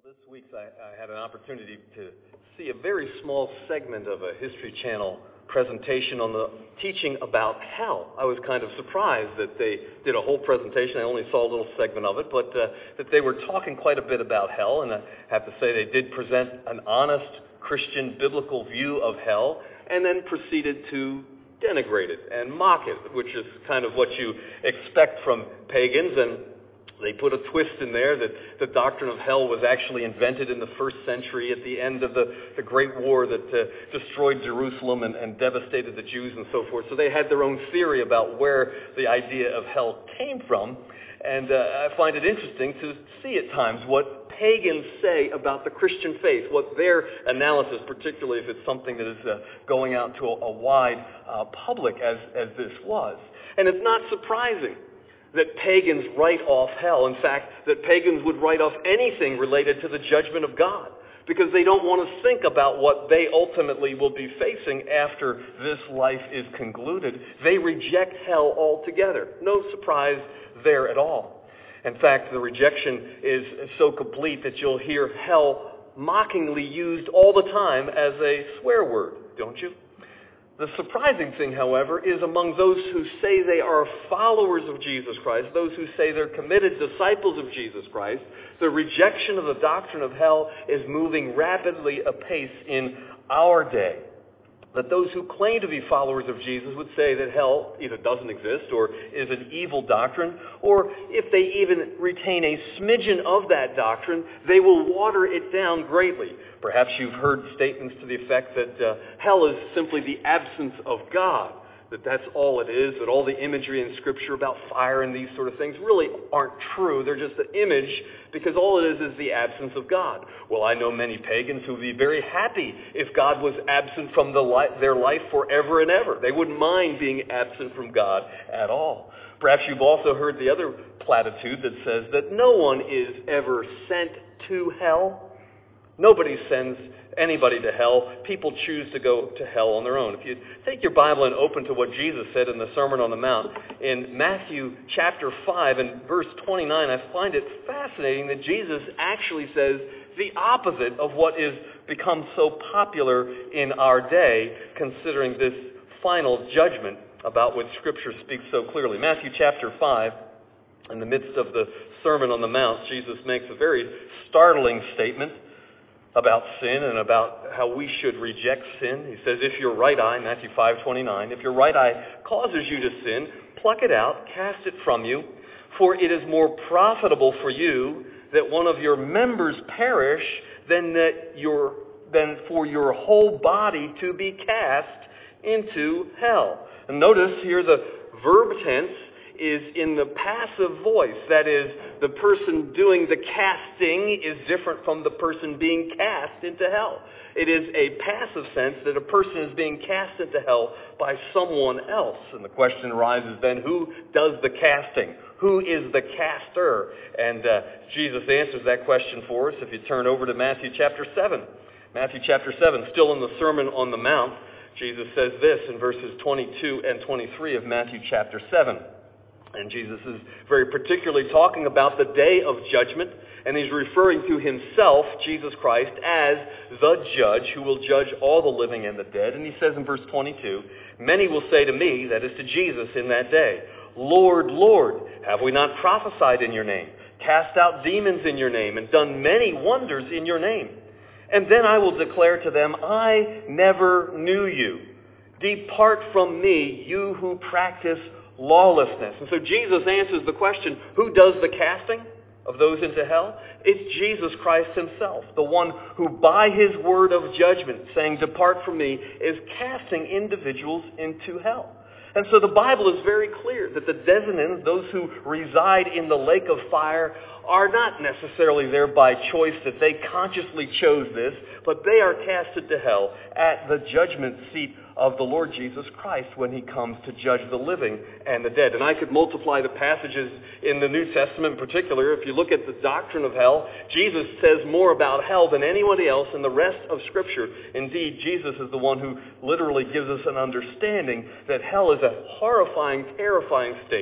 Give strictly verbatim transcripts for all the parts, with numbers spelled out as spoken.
This week I, I had an opportunity to see a very small segment of a History Channel presentation on the teaching about hell. I was kind of surprised that they did a whole presentation. I only saw a little segment of it, but uh, that they were talking quite a bit about hell, and I have to say they did present an honest Christian biblical view of hell, and then proceeded to denigrate it and mock it, which is kind of what you expect from pagans. And they put a twist in there that the doctrine of hell was actually invented in the first century at the end of the, the Great War that uh, destroyed Jerusalem and, and devastated the Jews and so forth. So they had their own theory about where the idea of hell came from. And uh, I find it interesting to see at times what pagans say about the Christian faith, what their analysis, particularly if it's something that is uh, going out to a, a wide uh, public as, as this was. And it's not surprising that pagans write off hell. In fact, that pagans would write off anything related to the judgment of God, because they don't want to think about what they ultimately will be facing after this life is concluded. They reject hell altogether. No surprise there at all. In fact, the rejection is so complete that you'll hear hell mockingly used all the time as a swear word, don't you? The surprising thing, however, is among those who say they are followers of Jesus Christ, those who say they're committed disciples of Jesus Christ, the rejection of the doctrine of hell is moving rapidly apace in our day. That those who claim to be followers of Jesus would say that hell either doesn't exist or is an evil doctrine, or if they even retain a smidgen of that doctrine, they will water it down greatly. Perhaps you've heard statements to the effect that uh, hell is simply the absence of God, that that's all it is, that all the imagery in Scripture about fire and these sort of things really aren't true. They're just an image, because all it is is the absence of God. Well, I know many pagans who would be very happy if God was absent from the li- their life forever and ever. They wouldn't mind being absent from God at all. Perhaps you've also heard the other platitude that says that no one is ever sent to hell. Nobody sends anybody to hell. People choose to go to hell on their own. If you take your Bible and open to what Jesus said in the Sermon on the Mount, in Matthew chapter five and verse twenty-nine, I find it fascinating that Jesus actually says the opposite of what is become so popular in our day, considering this final judgment about which Scripture speaks so clearly. Matthew chapter five, in the midst of the Sermon on the Mount, Jesus makes a very startling statement about sin and about how we should reject sin. He says, if your right eye, Matthew five twenty-nine, if your right eye causes you to sin, pluck it out, cast it from you, for it is more profitable for you that one of your members perish than that your than for your whole body to be cast into hell. And notice here the verb tense is in the passive voice. That is, the person doing the casting is different from the person being cast into hell. It is a passive sense that a person is being cast into hell by someone else. And the question arises then, who does the casting? Who is the caster? And uh, Jesus answers that question for us if you turn over to Matthew chapter seven. Matthew chapter seven, still in the Sermon on the Mount, Jesus says this in verses twenty-two and twenty-three of Matthew chapter seven. And Jesus is very particularly talking about the day of judgment, and he's referring to himself, Jesus Christ, as the judge who will judge all the living and the dead. And he says in verse twenty-two, many will say to me, that is to Jesus in that day, Lord, Lord, have we not prophesied in your name, cast out demons in your name, and done many wonders in your name? And then I will declare to them, I never knew you. Depart from me, you who practice lawlessness. And so Jesus answers the question, who does the casting of those into hell? It's Jesus Christ himself, the one who by his word of judgment, saying, depart from me, is casting individuals into hell. And so the Bible is very clear that the Designins, those who reside in the lake of fire, are not necessarily there by choice, that they consciously chose this, but they are casted to hell at the judgment seat of the Lord Jesus Christ when he comes to judge the living and the dead. And I could multiply the passages in the New Testament in particular. If you look at the doctrine of hell, Jesus says more about hell than anybody else in the rest of Scripture. Indeed, Jesus is the one who literally gives us an understanding that hell is a horrifying, terrifying state to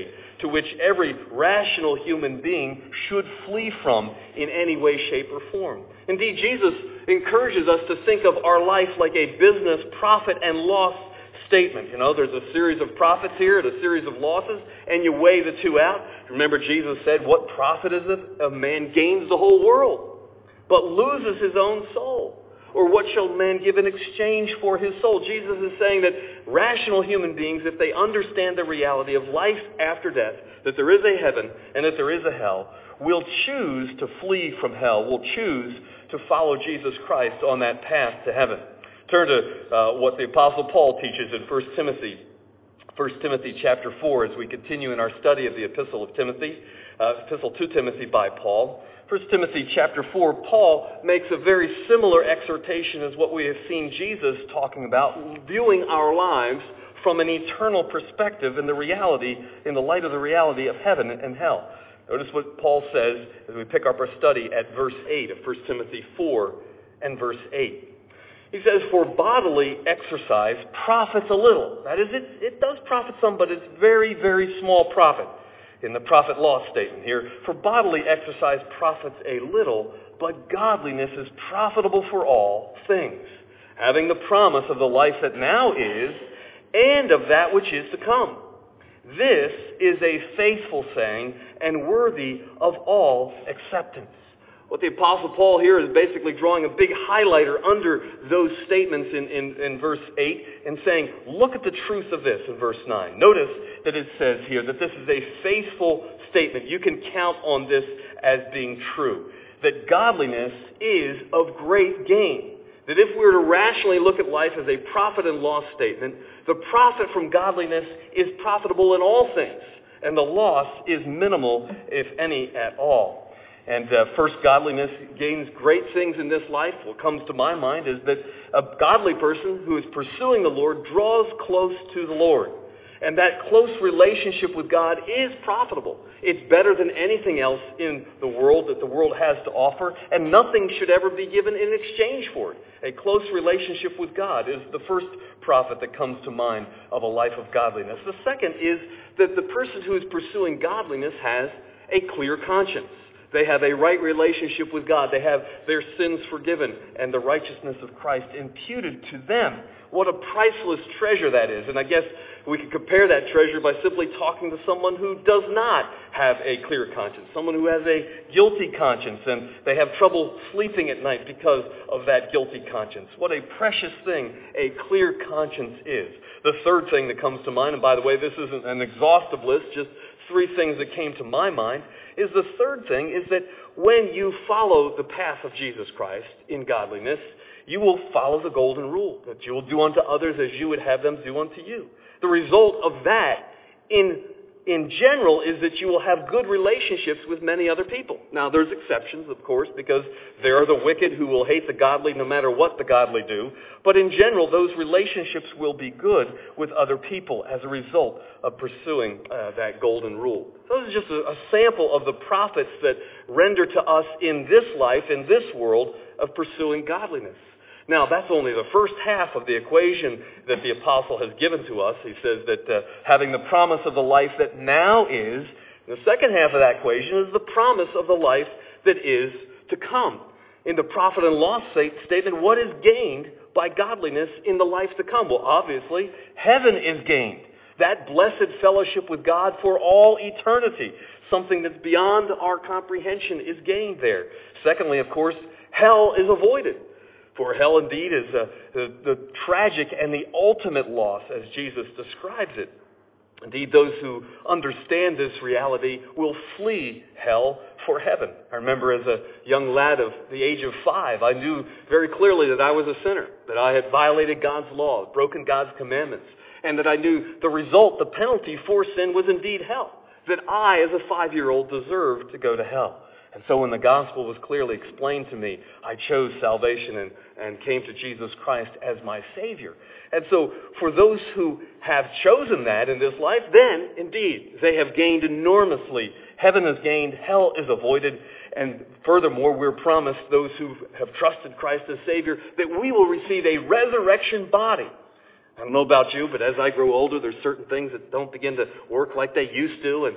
to which every rational human being should flee from in any way, shape, or form. Indeed, Jesus encourages us to think of our life like a business profit and loss statement. You know, there's a series of profits here and a series of losses, and you weigh the two out. Remember, Jesus said, what profit is it if a man gains the whole world, but loses his own soul? Or what shall man give in exchange for his soul? Jesus is saying that rational human beings, if they understand the reality of life after death, that there is a heaven and that there is a hell, will choose to flee from hell, will choose to follow Jesus Christ on that path to heaven. Turn to uh, what the Apostle Paul teaches in First Timothy, First Timothy chapter four, as we continue in our study of the Epistle of Timothy, uh, Epistle to Timothy by Paul. First Timothy chapter four, Paul makes a very similar exhortation as what we have seen Jesus talking about, viewing our lives from an eternal perspective in the reality, in the light of the reality of heaven and hell. Notice what Paul says as we pick up our study at verse eight of First Timothy four and verse eight. He says, for bodily exercise profits a little. That is, it, it does profit some, but it's very, very small profit. In the profit loss statement here, for bodily exercise profits a little, but godliness is profitable for all things, having the promise of the life that now is, and of that which is to come. This is a faithful saying, and worthy of all acceptance. What the Apostle Paul here is basically drawing a big highlighter under those statements in, in, in verse eight and saying, look at the truth of this in verse nine. Notice that it says here that this is a faithful statement. You can count on this as being true. That godliness is of great gain. That if we were to rationally look at life as a profit and loss statement, the profit from godliness is profitable in all things, and the loss is minimal, if any at all. And uh, first, godliness gains great things in this life. What comes to my mind is that a godly person who is pursuing the Lord draws close to the Lord. And that close relationship with God is profitable. It's better than anything else in the world that the world has to offer, and nothing should ever be given in exchange for it. A close relationship with God is the first profit that comes to mind of a life of godliness. The second is that the person who is pursuing godliness has a clear conscience. They have a right relationship with God. They have their sins forgiven and the righteousness of Christ imputed to them. What a priceless treasure that is. And I guess we could compare that treasure by simply talking to someone who does not have a clear conscience, someone who has a guilty conscience and they have trouble sleeping at night because of that guilty conscience. What a precious thing a clear conscience is. The third thing that comes to mind, and by the way, this isn't an exhaustive list, just three things that came to my mind, is the third thing is that when you follow the path of Jesus Christ in godliness, you will follow the golden rule, that you will do unto others as you would have them do unto you. The result of that in in general is that you will have good relationships with many other people. Now, there's exceptions, of course, because there are the wicked who will hate the godly no matter what the godly do. But in general, those relationships will be good with other people as a result of pursuing uh, that golden rule. So this is just a, a sample of the profits that render to us in this life, in this world, of pursuing godliness. Now, that's only the first half of the equation that the apostle has given to us. He says that uh, having the promise of the life that now is, the second half of that equation is the promise of the life that is to come. In the profit and loss statement, what is gained by godliness in the life to come? Well, obviously, heaven is gained. That blessed fellowship with God for all eternity. Something that's beyond our comprehension is gained there. Secondly, of course, hell is avoided. For hell indeed is uh, the, the tragic and the ultimate loss as Jesus describes it. Indeed, those who understand this reality will flee hell for heaven. I remember as a young lad of the age of five, I knew very clearly that I was a sinner, that I had violated God's law, broken God's commandments, and that I knew the result, the penalty for sin was indeed hell, that I, as a five-year-old, deserved to go to hell. And so when the gospel was clearly explained to me, I chose salvation and, and came to Jesus Christ as my Savior. And so for those who have chosen that in this life, then indeed they have gained enormously. Heaven is gained, hell is avoided, and furthermore we're promised, those who have trusted Christ as Savior, that we will receive a resurrection body. I don't know about you, but as I grow older, there's certain things that don't begin to work like they used to, and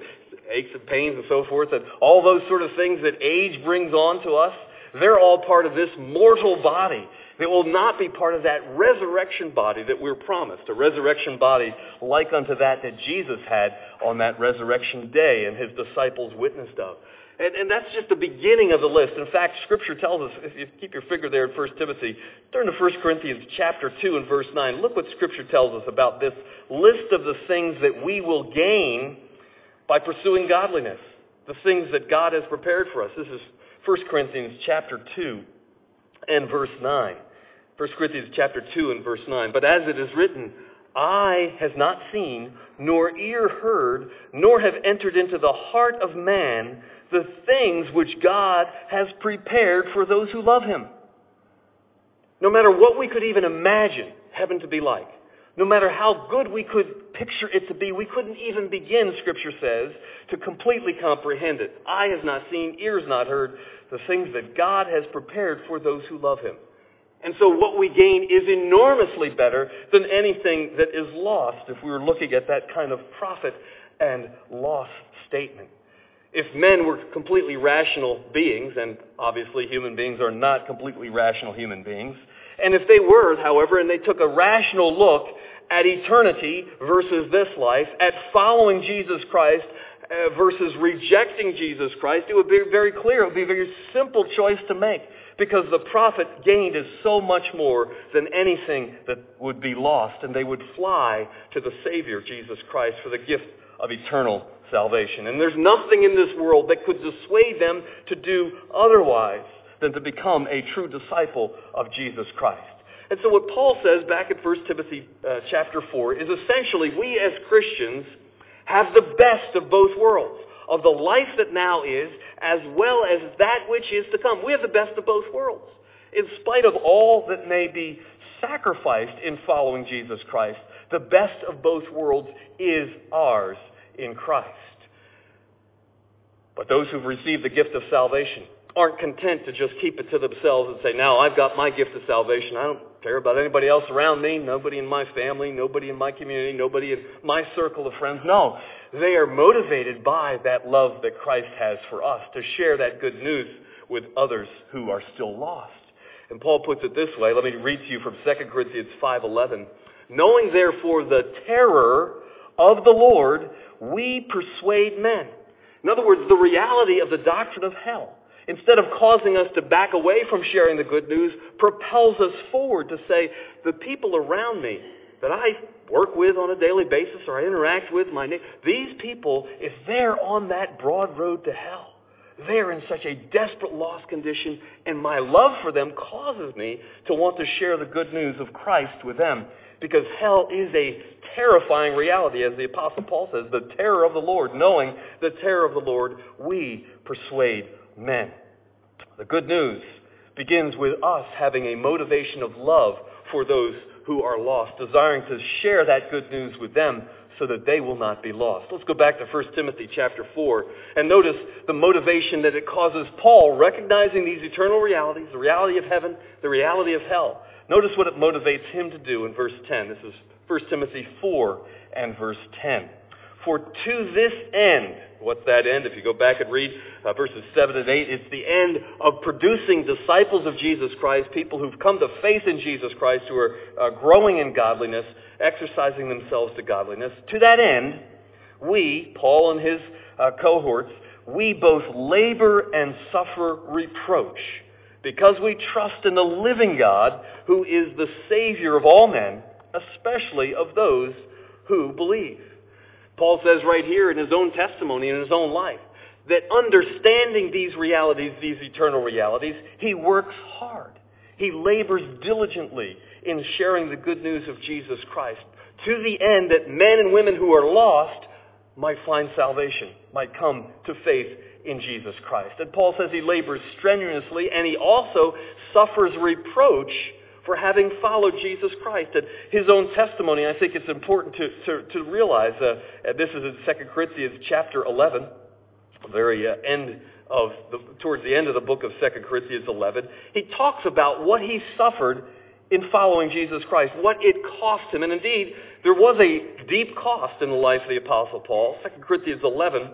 aches and pains and so forth, and all those sort of things that age brings on to us, they're all part of this mortal body. They will not be part of that resurrection body that we're promised, a resurrection body like unto that that Jesus had on that resurrection day and his disciples witnessed of. And, and that's just the beginning of the list. In fact, Scripture tells us, if you keep your finger there in First Timothy, turn to First Corinthians chapter two and verse nine. Look what Scripture tells us about this list of the things that we will gain by pursuing godliness, the things that God has prepared for us. This is First Corinthians chapter two and verse nine. First Corinthians chapter two and verse nine. But as it is written, eye has not seen, nor ear heard, nor have entered into the heart of man the things which God has prepared for those who love him. No matter what we could even imagine heaven to be like, no matter how good we could picture it to be, we couldn't even begin, Scripture says, to completely comprehend it. Eye has not seen, ear has not heard, the things that God has prepared for those who love him. And so what we gain is enormously better than anything that is lost, if we were looking at that kind of profit and loss statement. If men were completely rational beings, and obviously human beings are not completely rational human beings, and if they were, however, and they took a rational look at eternity versus this life, at following Jesus Christ uh, versus rejecting Jesus Christ, it would be very clear. It would be a very simple choice to make, because the profit gained is so much more than anything that would be lost, and they would fly to the Savior, Jesus Christ, for the gift of eternal salvation. And there's nothing in this world that could dissuade them to do otherwise than to become a true disciple of Jesus Christ. And so what Paul says back in First Timothy uh, chapter four is essentially we as Christians have the best of both worlds, of the life that now is as well as that which is to come. We have the best of both worlds. In spite of all that may be sacrificed in following Jesus Christ, the best of both worlds is ours in Christ. But those who've received the gift of salvation aren't content to just keep it to themselves and say, now I've got my gift of salvation. I don't care about anybody else around me, nobody in my family, nobody in my community, nobody in my circle of friends. No, they are motivated by that love that Christ has for us to share that good news with others who are still lost. And Paul puts it this way. Let me read to you from Second Corinthians five eleven. Knowing therefore the terror of the Lord, we persuade men. In other words, the reality of the doctrine of hell, instead of causing us to back away from sharing the good news, propels us forward to say, the people around me that I work with on a daily basis or I interact with, my na- these people, if they're on that broad road to hell, they're in such a desperate lost condition, and my love for them causes me to want to share the good news of Christ with them. Because hell is a terrifying reality, as the Apostle Paul says, the terror of the Lord. Knowing the terror of the Lord, we persuade men. The good news begins with us having a motivation of love for those who are lost, desiring to share that good news with them so that they will not be lost. Let's go back to First Timothy chapter four and notice the motivation that it causes Paul, recognizing these eternal realities, the reality of heaven, the reality of hell. Notice what it motivates him to do in verse ten. This is First Timothy four and verse ten. For to this end, what's that end? If you go back and read uh, verses seven and eight, it's the end of producing disciples of Jesus Christ, people who've come to faith in Jesus Christ, who are uh, growing in godliness, exercising themselves to godliness. To that end, we, Paul and his uh, cohorts, we both labor and suffer reproach, because we trust in the living God, who is the Savior of all men, especially of those who believe. Paul says right here in his own testimony, in his own life, that understanding these realities, these eternal realities, he works hard. He labors diligently in sharing the good news of Jesus Christ, to the end that men and women who are lost might find salvation, might come to faith in Jesus Christ. And Paul says he labors strenuously, and he also suffers reproach for having followed Jesus Christ. And his own testimony, I think it's important to, to, to realize, uh, this is in Second Corinthians chapter eleven, the very uh, end of, the, towards the end of the book of Second Corinthians eleven. He talks about what he suffered in following Jesus Christ, what it cost him. And indeed, there was a deep cost in the life of the Apostle Paul. Second Corinthians eleven,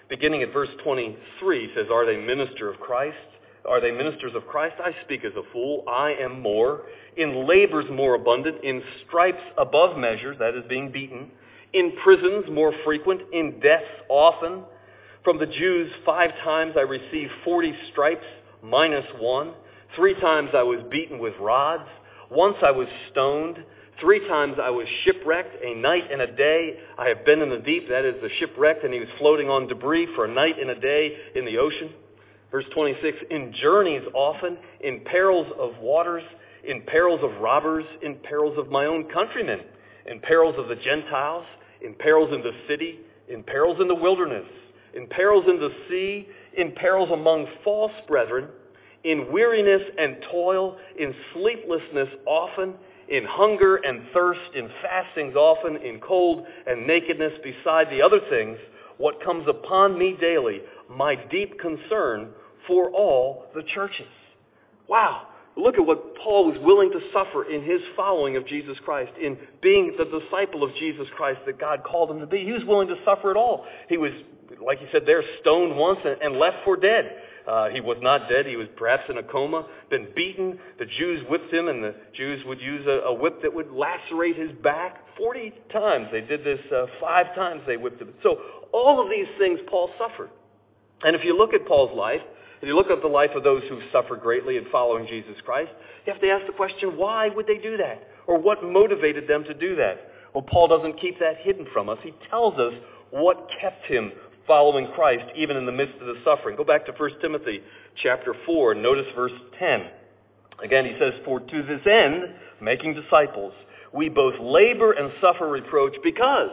Beginning at verse twenty-three, he says, are they minister of Christ? Are they ministers of Christ? I speak as a fool. I am more. In labors more abundant. In stripes above measures, that is being beaten. In prisons more frequent. In deaths often. From the Jews five times I received forty stripes, minus one. Three times I was beaten with rods. Once I was stoned. Three times I was shipwrecked. A night and a day I have been in the deep. That is the shipwrecked, and he was floating on debris for a night and a day in the ocean. Verse twenty-six, in journeys often, in perils of waters, in perils of robbers, in perils of my own countrymen, in perils of the Gentiles, in perils in the city, in perils in the wilderness, in perils in the sea, in perils among false brethren, in weariness and toil, in sleeplessness often, in hunger and thirst, in fastings often, in cold and nakedness, beside the other things, what comes upon me daily, my deep concern for all the churches. Wow. Look at what Paul was willing to suffer in his following of Jesus Christ, in being the disciple of Jesus Christ that God called him to be. He was willing to suffer it all. He was, like he said there, stoned once and, and left for dead. Uh, he was not dead. He was perhaps in a coma, been beaten. The Jews whipped him, and the Jews would use a, a whip that would lacerate his back. Forty times they did this. Uh, five times they whipped him. So all of these things Paul suffered. And if you look at Paul's life, if you look at the life of those who suffered greatly in following Jesus Christ, you have to ask the question, why would they do that? Or what motivated them to do that? Well, Paul doesn't keep that hidden from us. He tells us what kept him following Christ, even in the midst of the suffering. Go back to First Timothy chapter four, and notice verse ten. Again, he says, for to this end, making disciples, we both labor and suffer reproach because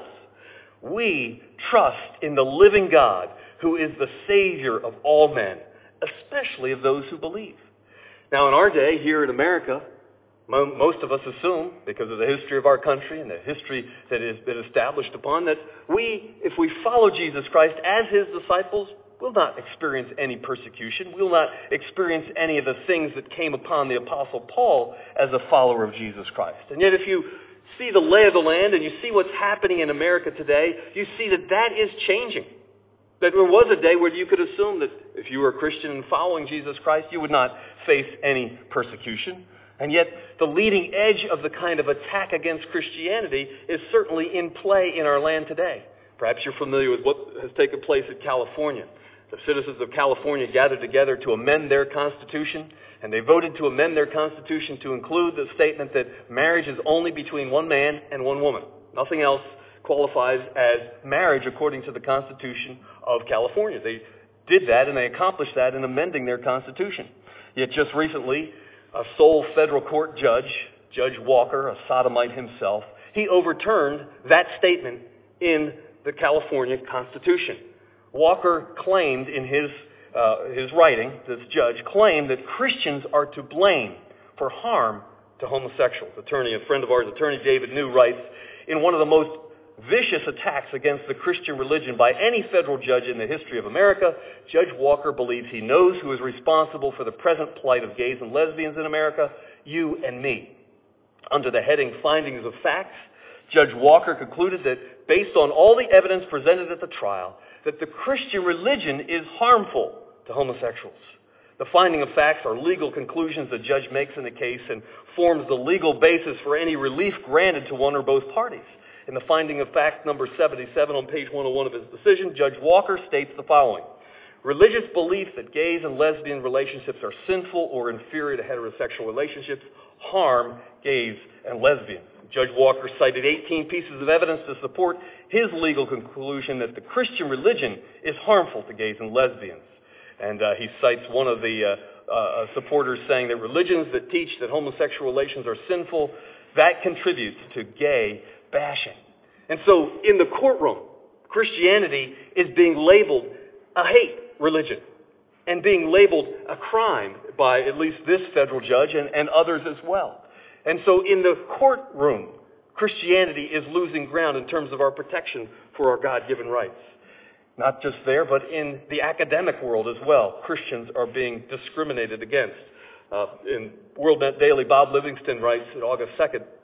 we trust in the living God, who is the Savior of all men, especially of those who believe. Now, in our day, here in America, most of us assume, because of the history of our country and the history that has been established upon, that we, if we follow Jesus Christ as his disciples, will not experience any persecution. We'll not experience any of the things that came upon the Apostle Paul as a follower of Jesus Christ. And yet, if you see the lay of the land and you see what's happening in America today, you see that that is changing. That there was a day where you could assume that if you were a Christian and following Jesus Christ, you would not face any persecution. And yet, the leading edge of the kind of attack against Christianity is certainly in play in our land today. Perhaps you're familiar with what has taken place in California. The citizens of California gathered together to amend their constitution, and they voted to amend their constitution to include the statement that marriage is only between one man and one woman. Nothing else qualifies as marriage according to the Constitution of California. They did that, and they accomplished that in amending their constitution. Yet just recently, a sole federal court judge, Judge Walker, a sodomite himself, he overturned that statement in the California Constitution. Walker claimed in his uh, his writing, this judge claimed that Christians are to blame for harm to homosexuals. Attorney, a friend of ours, Attorney David New, writes, in one of the most vicious attacks against the Christian religion by any federal judge in the history of America, Judge Walker believes he knows who is responsible for the present plight of gays and lesbians in America, you and me. Under the heading Findings of Facts, Judge Walker concluded that based on all the evidence presented at the trial, that the Christian religion is harmful to homosexuals. The finding of facts are legal conclusions the judge makes in the case and forms the legal basis for any relief granted to one or both parties. In the finding of fact number seventy-seven on page one oh one of his decision, Judge Walker states the following. Religious belief that gays and lesbian relationships are sinful or inferior to heterosexual relationships harm gays and lesbians. Judge Walker cited eighteen pieces of evidence to support his legal conclusion that the Christian religion is harmful to gays and lesbians. And uh, he cites one of the uh, uh, supporters saying that religions that teach that homosexual relations are sinful, that contributes to gay bashing. And so in the courtroom, Christianity is being labeled a hate religion and being labeled a crime by at least this federal judge and, and others as well. And so in the courtroom, Christianity is losing ground in terms of our protection for our God-given rights. Not just there, but in the academic world as well. Christians are being discriminated against. Uh, in WorldNet Daily, Bob Livingston writes on August second,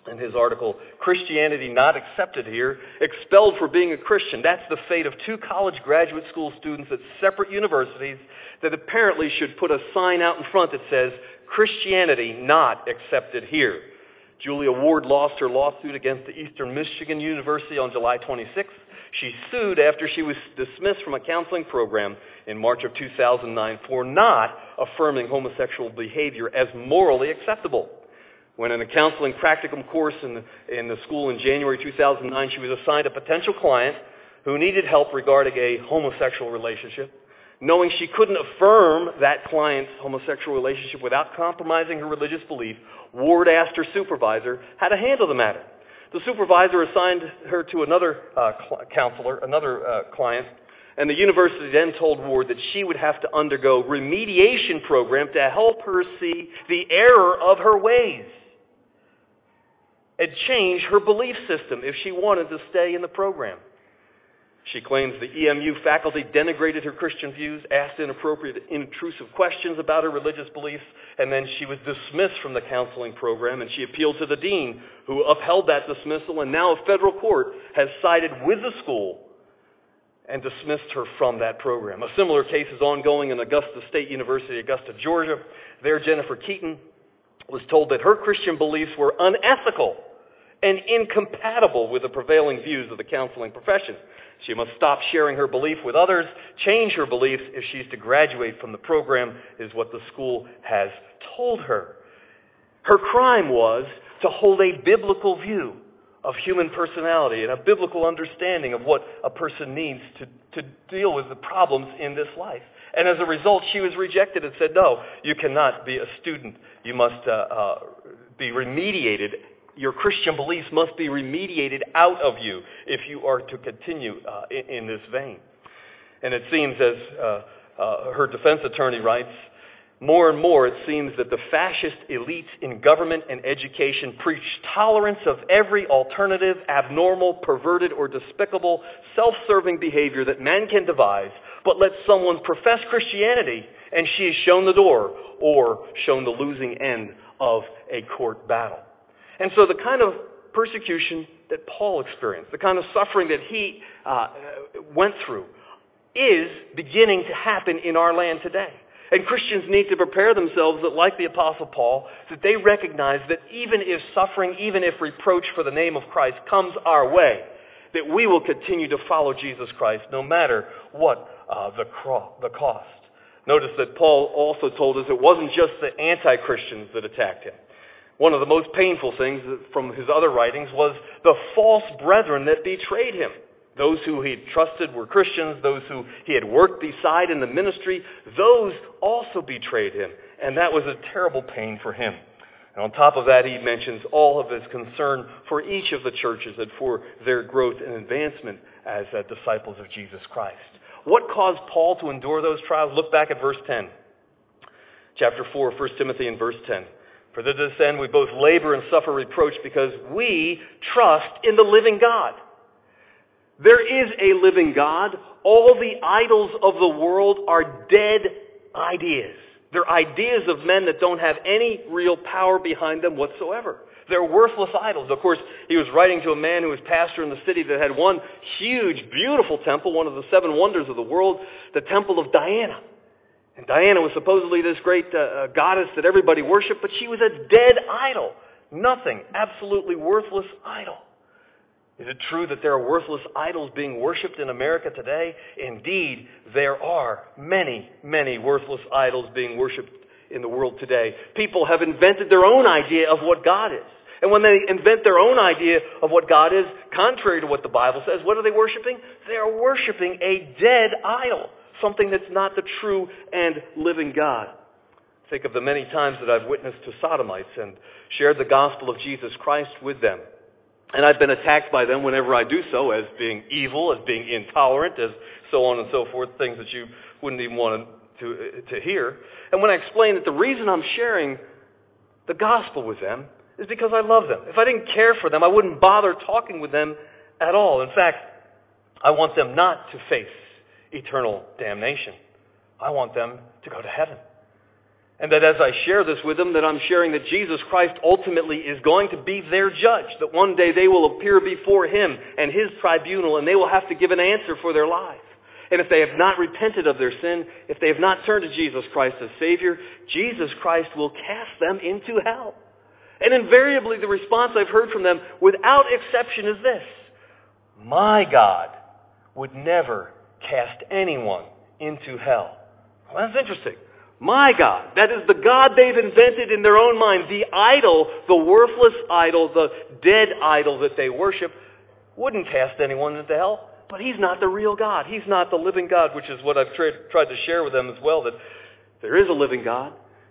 in his article, Christianity Not Accepted Here, expelled for being a Christian. That's the fate of two college graduate school students at separate universities that apparently should put a sign out in front that says, Christianity Not Accepted Here. Julia Ward lost her lawsuit against the Eastern Michigan University on July twenty-sixth. She sued after she was dismissed from a counseling program in March of two thousand nine for not affirming homosexual behavior as morally acceptable. When in a counseling practicum course in the, in the school in January two thousand nine, she was assigned a potential client who needed help regarding a homosexual relationship. Knowing she couldn't affirm that client's homosexual relationship without compromising her religious belief, Ward asked her supervisor how to handle the matter. The supervisor assigned her to another uh, cl- counselor, another uh, client, and the university then told Ward that she would have to undergo remediation program to help her see the error of her ways and change her belief system if she wanted to stay in the program. She claims the E M U faculty denigrated her Christian views, asked inappropriate, intrusive questions about her religious beliefs, and then she was dismissed from the counseling program, and she appealed to the dean, who upheld that dismissal, and now a federal court has sided with the school and dismissed her from that program. A similar case is ongoing in Augusta State University, Augusta, Georgia. There, Jennifer Keaton was told that her Christian beliefs were unethical and incompatible with the prevailing views of the counseling profession. She must stop sharing her belief with others, change her beliefs if she's to graduate from the program, is what the school has told her. Her crime was to hold a biblical view of human personality and a biblical understanding of what a person needs to, to deal with the problems in this life. And as a result, she was rejected and said, no, you cannot be a student. You must uh, uh, be remediated. Your Christian beliefs must be remediated out of you if you are to continue uh, in, in this vein. And it seems, as uh, uh, her defense attorney writes, more and more it seems that the fascist elites in government and education preach tolerance of every alternative, abnormal, perverted, or despicable, self-serving behavior that man can devise, but let someone profess Christianity and she is shown the door or shown the losing end of a court battle. And so the kind of persecution that Paul experienced, the kind of suffering that he uh, went through, is beginning to happen in our land today. And Christians need to prepare themselves that, like the Apostle Paul, that they recognize that even if suffering, even if reproach for the name of Christ comes our way, that we will continue to follow Jesus Christ no matter what uh, the, cro- the cost. Notice that Paul also told us it wasn't just the anti-Christians that attacked him. One of the most painful things from his other writings was the false brethren that betrayed him. Those who he had trusted were Christians, those who he had worked beside in the ministry, those also betrayed him. And that was a terrible pain for him. And on top of that, he mentions all of his concern for each of the churches and for their growth and advancement as uh, disciples of Jesus Christ. What caused Paul to endure those trials? Look back at verse ten. Chapter four, First Timothy and verse ten. For to this end we both labor and suffer reproach because we trust in the living God. There is a living God. All the idols of the world are dead ideas. They're ideas of men that don't have any real power behind them whatsoever. They're worthless idols. Of course, he was writing to a man who was pastor in the city that had one huge, beautiful temple, one of the seven wonders of the world, the Temple of Diana. And Diana was supposedly this great uh, goddess that everybody worshipped, but she was a dead idol. Nothing. Absolutely worthless idol. Is it true that there are worthless idols being worshipped in America today? Indeed, there are many, many worthless idols being worshipped in the world today. People have invented their own idea of what God is. And when they invent their own idea of what God is, contrary to what the Bible says, what are they worshiping? They are worshiping a dead idol. Something that's not the true and living God. Think of the many times that I've witnessed to sodomites and shared the gospel of Jesus Christ with them. And I've been attacked by them whenever I do so as being evil, as being intolerant, as so on and so forth, things that you wouldn't even want to, to hear. And when I explain that the reason I'm sharing the gospel with them is because I love them. If I didn't care for them, I wouldn't bother talking with them at all. In fact, I want them not to face eternal damnation. I want them to go to heaven. And that as I share this with them, that I'm sharing that Jesus Christ ultimately is going to be their judge. That one day they will appear before Him and His tribunal, and they will have to give an answer for their lives. And if they have not repented of their sin, if they have not turned to Jesus Christ as Savior, Jesus Christ will cast them into hell. And invariably the response I've heard from them, without exception, is this: my God would never cast anyone into hell. Well, that's interesting. My God, that is the God they've invented in their own mind, the idol, the worthless idol, the dead idol that they worship, wouldn't cast anyone into hell. But He's not the real God. He's not the living God, which is what I've tra- tried to share with them as well, that there is a living God.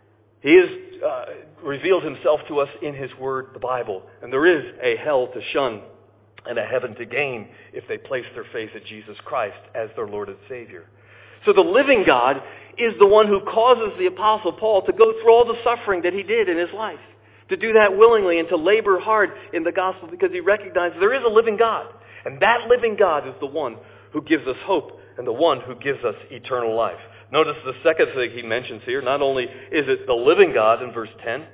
He has uh, revealed Himself to us in His Word, the Bible. And there is a hell to shun and a heaven to gain if they place their faith in Jesus Christ as their Lord and Savior. So the living God is the one who causes the Apostle Paul to go through all the suffering that he did in his life, to do that willingly and to labor hard in the gospel because he recognized there is a living God. And that living God is the one who gives us hope and the one who gives us eternal life. Notice the second thing he mentions here. Not only is it the living God in verse ten,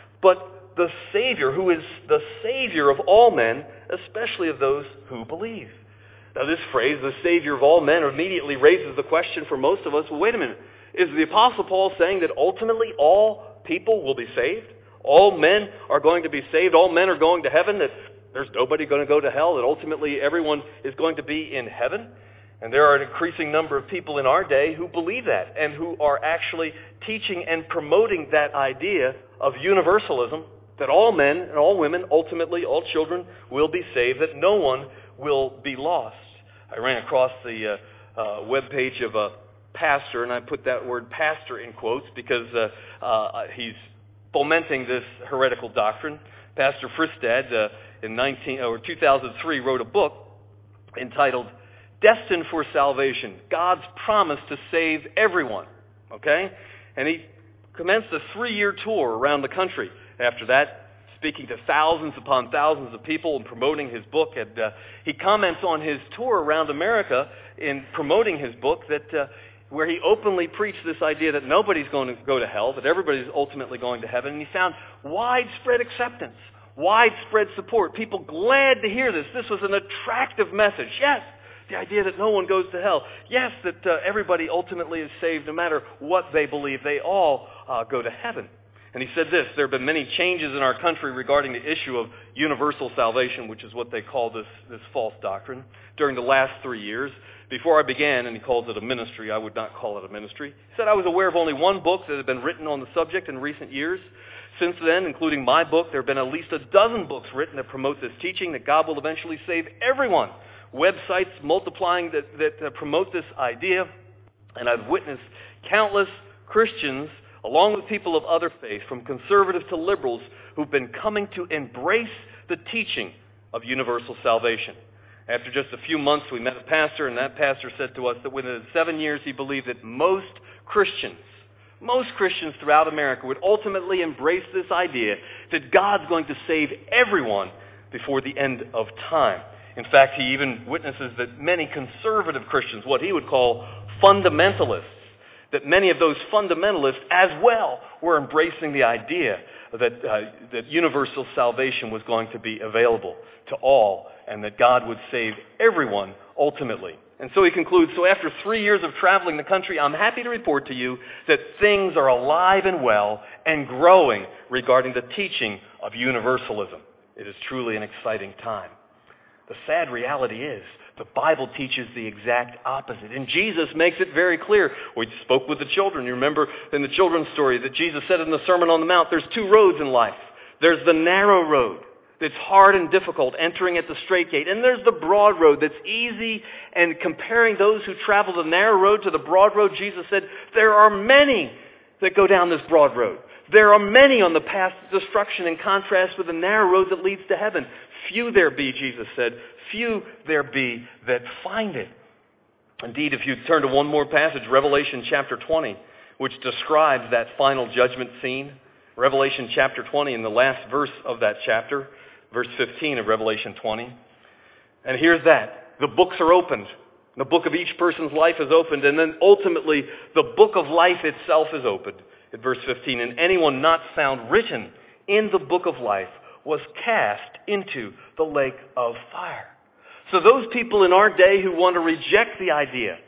but the Savior, who is the Savior of all men, especially of those who believe. Now this phrase, the Savior of all men, immediately raises the question for most of us, well, wait a minute. Is the Apostle Paul saying that ultimately all people will be saved? All men are going to be saved? All men are going to heaven? That there's nobody going to go to hell? That ultimately everyone is going to be in heaven? And there are an increasing number of people in our day who believe that and who are actually teaching and promoting that idea of universalism, that all men and all women, ultimately all children, will be saved, that no one will be lost. I ran across the uh, uh, webpage of a pastor, and I put that word pastor in quotes because uh, uh, he's fomenting this heretical doctrine. Pastor Fristad, uh, in nineteen or two thousand three, wrote a book entitled Destined for Salvation, God's Promise to Save Everyone. Okay? And he commenced a three-year tour around the country after that, speaking to thousands upon thousands of people and promoting his book. And uh, he comments on his tour around America in promoting his book that uh, where he openly preached this idea that nobody's going to go to hell, that everybody's ultimately going to heaven. And he found widespread acceptance, widespread support, people glad to hear this. This was an attractive message. Yes, the idea that no one goes to hell. Yes, that uh, everybody ultimately is saved no matter what they believe. They all uh, go to heaven. And he said this: there have been many changes in our country regarding the issue of universal salvation, which is what they call this, this false doctrine, during the last three years. Before I began, and he calls it a ministry, I would not call it a ministry. He said I was aware of only one book that had been written on the subject in recent years. Since then, including my book, there have been at least a dozen books written that promote this teaching that God will eventually save everyone. Websites multiplying that, that uh, promote this idea. And I've witnessed countless Christians, along with people of other faiths, from conservatives to liberals, who've been coming to embrace the teaching of universal salvation. After just a few months, we met a pastor, and that pastor said to us that within seven years he believed that most Christians, most Christians throughout America would ultimately embrace this idea that God's going to save everyone before the end of time. In fact, he even witnesses that many conservative Christians, what he would call fundamentalists, that many of those fundamentalists as well were embracing the idea that uh, that universal salvation was going to be available to all and that God would save everyone ultimately. And so he concludes, so after three years of traveling the country, I'm happy to report to you that things are alive and well and growing regarding the teaching of universalism. It is truly an exciting time. The sad reality is, the Bible teaches the exact opposite. And Jesus makes it very clear. We spoke with the children. You remember in the children's story that Jesus said in the Sermon on the Mount, there's two roads in life. There's the narrow road that's hard and difficult, entering at the straight gate. And there's the broad road that's easy. And comparing those who travel the narrow road to the broad road, Jesus said, there are many that go down this broad road. There are many on the path to destruction in contrast with the narrow road that leads to heaven. Few there be, Jesus said, few there be that find it. Indeed, if you turn to one more passage, Revelation chapter twenty, which describes that final judgment scene. Revelation chapter twenty, in the last verse of that chapter, verse fifteen of Revelation twenty. And here's that. The books are opened. The book of each person's life is opened, and then ultimately the book of life itself is opened. At verse fifteen, and anyone not found written in the book of life was cast into the lake of fire. So those people in our day who want to reject the idea,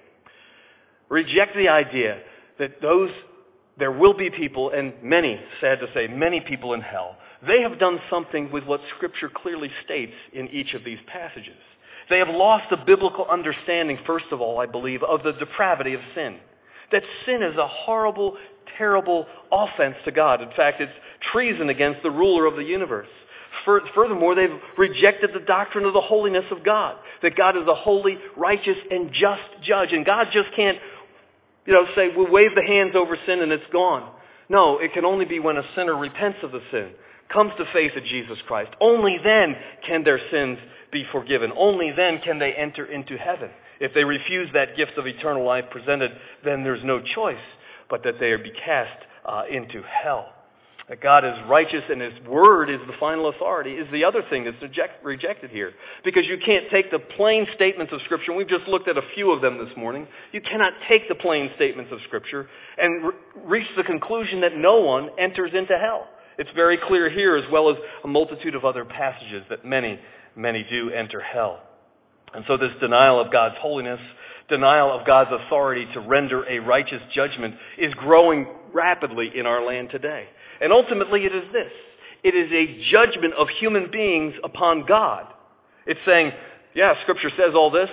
reject the idea that those, there will be people, and many, sad to say, many people in hell, they have done something with what Scripture clearly states in each of these passages. They have lost the biblical understanding, first of all, I believe, of the depravity of sin. That sin is a horrible, terrible offense to God. In fact, it's treason against the ruler of the universe. Furthermore, they've rejected the doctrine of the holiness of God. That God is a holy, righteous, and just judge. And God just can't, you know, say, we'll wave the hands over sin and it's gone. No, it can only be when a sinner repents of the sin, comes to faith in Jesus Christ. Only then can their sins be forgiven. Only then can they enter into heaven. If they refuse that gift of eternal life presented, then there's no choice but that they be cast uh, into hell. That God is righteous and His Word is the final authority is the other thing that's reject, rejected here. Because you can't take the plain statements of Scripture, and we've just looked at a few of them this morning. You cannot take the plain statements of Scripture and re- reach the conclusion that no one enters into hell. It's very clear here, as well as a multitude of other passages, that many, many do enter hell. And so this denial of God's holiness, denial of God's authority to render a righteous judgment is growing rapidly in our land today. And ultimately it is this. It is a judgment of human beings upon God. It's saying, yeah, Scripture says all this,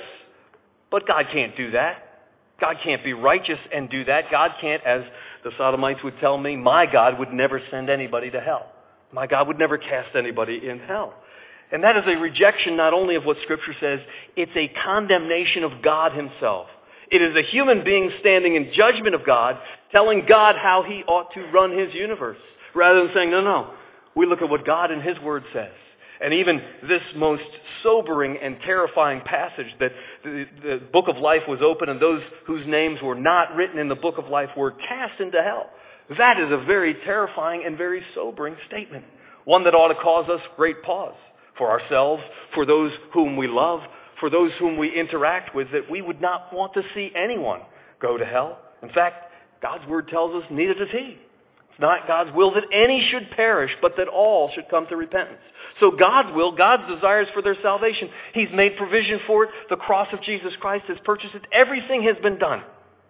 but God can't do that. God can't be righteous and do that. God can't, as the Sodomites would tell me, my God would never send anybody to hell. My God would never cast anybody in hell. And that is a rejection not only of what Scripture says, it's a condemnation of God Himself. It is a human being standing in judgment of God, telling God how He ought to run His universe, rather than saying, no, no, we look at what God in His Word says. And even this most sobering and terrifying passage that the, the book of life was open and those whose names were not written in the book of life were cast into hell. That is a very terrifying and very sobering statement. One that ought to cause us great pause for ourselves, for those whom we love, for those whom we interact with, that we would not want to see anyone go to hell. In fact, God's Word tells us neither does He. It's not God's will that any should perish, but that all should come to repentance. So God's will, God's desires for their salvation, He's made provision for it. The cross of Jesus Christ has purchased it. Everything has been done.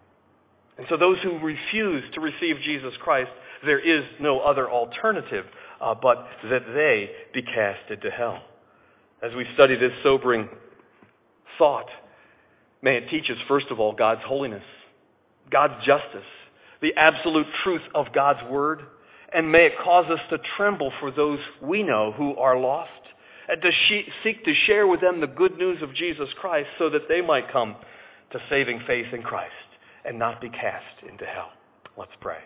And so those who refuse to receive Jesus Christ, there is no other alternative uh, but that they be cast into hell. As we study this sobering thought, may it teach us, first of all, God's holiness, God's justice, the absolute truth of God's Word, and may it cause us to tremble for those we know who are lost, and to she- seek to share with them the good news of Jesus Christ so that they might come to saving faith in Christ and not be cast into hell. Let's pray.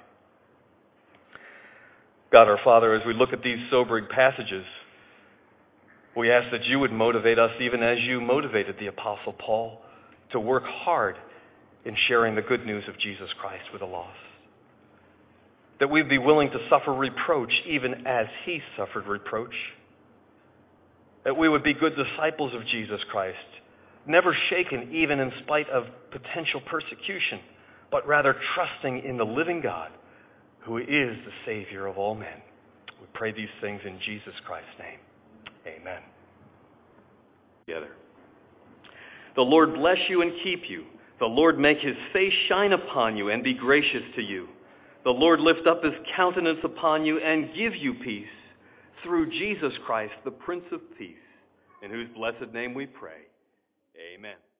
God our Father, as we look at these sobering passages, we ask that You would motivate us even as You motivated the Apostle Paul to work hard in sharing the good news of Jesus Christ with the lost. That we'd be willing to suffer reproach even as He suffered reproach. That we would be good disciples of Jesus Christ, never shaken even in spite of potential persecution, but rather trusting in the living God who is the Savior of all men. We pray these things in Jesus Christ's name. Amen. Together. The Lord bless you and keep you. The Lord make His face shine upon you and be gracious to you. The Lord lift up His countenance upon you and give you peace through Jesus Christ, the Prince of Peace, in whose blessed name we pray. Amen.